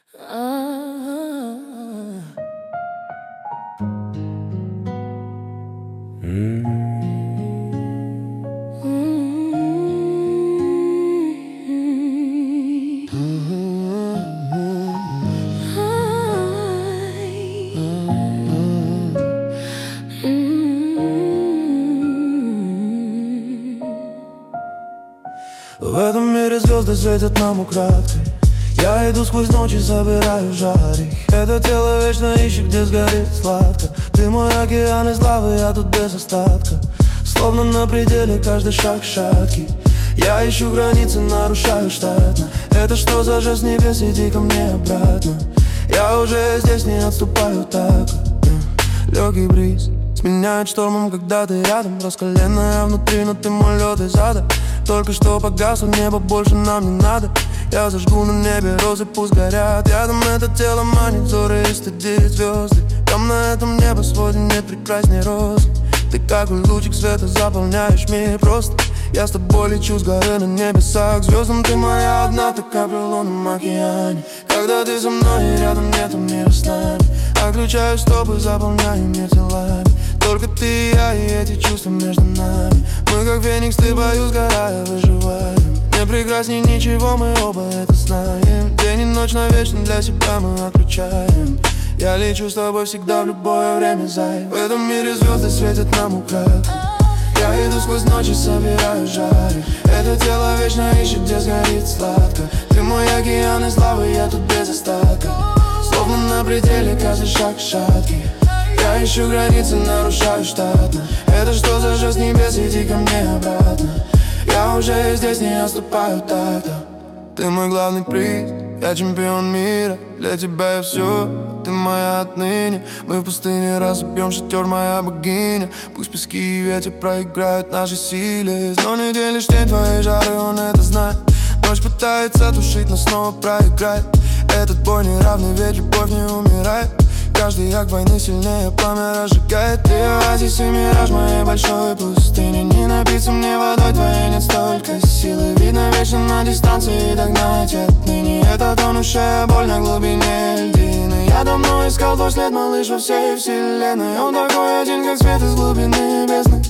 В этом мире звезды светят нам украдкой. Я иду сквозь ночи, собираю жарик. Это тело вечно ищет, где сгорит сладко. Ты мой океан из лавы, я тут без остатка. Словно на пределе, каждый шаг шаткий. Я ищу границы, нарушаю штатно. Это что за жест небес, иди ко мне обратно. Я уже здесь, не отступаю так. Легкий бриз сменяет штормом, когда ты рядом. Раскаленная внутри, но ты мой лед из ада. Только что погасло небо, больше нам не надо. Я зажгу на небе розы, пусть горят. Рядом это тело манит взоры и стыдит звезды. Там на этом небосводе нет прекрасней розы. Ты как лучик света заполняешь мир просто. Я с тобой лечу с горы на небесах. Звездам ты моя одна, так как в лунном океане. Когда ты со мной и рядом нету мира с нами. Отключаю стопы, заполняю мир телами. Только ты и я, и эти чувства между нами. Мы как феникс, ты бою сгорая, выживаем. Не прекрасней ничего, мы оба это знаем. День и ночь навечно для себя мы отключаем. Я лечу с тобой всегда в любое время, зай. В этом мире звезды светят нам украдкой. Я иду сквозь ночи, собираю жарик. Это тело вечно ищет, где сгорит сладко. Ты мой океан из лавы, я тут без остатка. Словно на пределе, каждый шаг шаткий. Я ищу границы, нарушаю штатно. Это что за жест небес, иди ко мне обратно. Я уже здесь, не отступаю так-то. Ты мой главный приз, я чемпион мира. Для тебя я все, ты моя отныне. Мы в пустыне разобьем шатер, моя богиня. Пусть пески и ветер проиграют наши силы. Но не делишь тень твоей жары, он это знает. Ночь пытается тушить, но снова проиграет. Этот бой неравный, ведь любовь не умирает. Каждый акт войны сильнее пламя разжигает. Ты оазис и мираж моей большой пустыни. Не напиться мне водой твоей нет столько силы. Видно вечно на дистанции, догнать отныне. Это тонущая боль на глубине льдины. Я давно искал твой след, малыш, во всей вселенной. Он такой один, как свет из глубины бездны.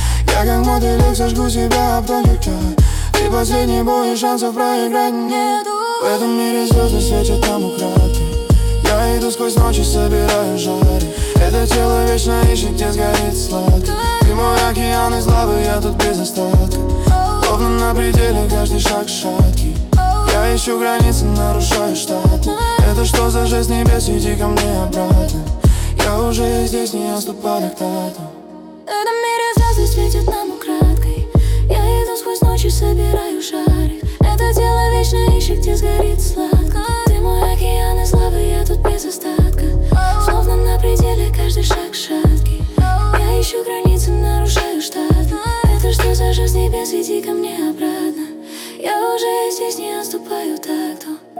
Я как мотылек сожгу себя об тонкий край. Ты последний бой, и шансов проиграть нету. В этом мире звезды светят нам украдкой. Я иду сквозь ночи, собираю жарик. Это тело вечно ищет, где сгорит сладко. Ты мой океан из лавы, я тут без остатка. Словно на пределе, каждый шаг шаткий. Я ищу границы, нарушаю штатно. Это что за жест небес, иди ко мне обратно. Я уже здесь, не отступаю к тату. В этом мире звезды светят нам украдкой. Я иду сквозь ночи, собираю шарик. Это тело вечно ищет, где сгорит сладко. Ты мой океан из лавы, я тут без остатка. Словно на пределе, каждый шаг шаткий. Я ищу границы, нарушаю штатно. Это что за жест небес, иди ко мне обратно. Я уже здесь, не отступаю так-то.